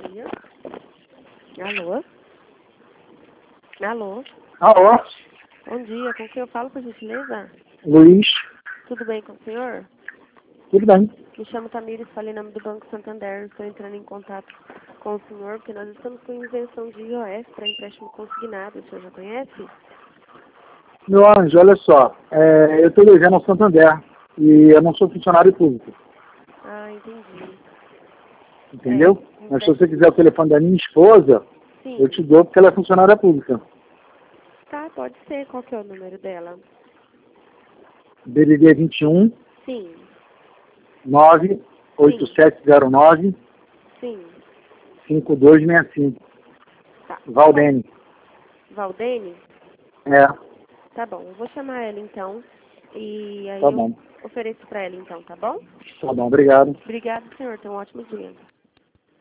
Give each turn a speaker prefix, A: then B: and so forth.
A: dia. Alô? Alô?
B: Alô,
A: Bom dia, com quem eu falo, por gentileza?
B: Luiz,
A: Tudo bem com o senhor?
B: tudo bem?
A: Me chamo Tamires, falei em nome do Banco Santander. Estou entrando em contato com o senhor, porque nós estamos com isenção de IOF para empréstimo consignado. O senhor já conhece?
B: Meu anjo, olha só, eu estou devendo ao Santander e eu não sou funcionário público,
A: Ah, entendi.
B: entendeu? Mas se você
A: Empréstimo.
B: quiser o telefone da minha esposa,
A: Sim.
B: eu te dou porque ela é funcionária pública.
A: Tá, pode ser. Qual que é o número dela?
B: DDD 21
A: Sim.
B: 98709
A: Sim.
B: 5265.
A: Tá.
B: Valdene.
A: Valdene?
B: É,
A: Tá bom, eu vou chamar ela então. E aí
B: tá
A: eu
B: bom.
A: ofereço para ela então, tá bom?
B: Tá bom, obrigado.
A: Obrigada, senhor. Tenha um ótimo dia.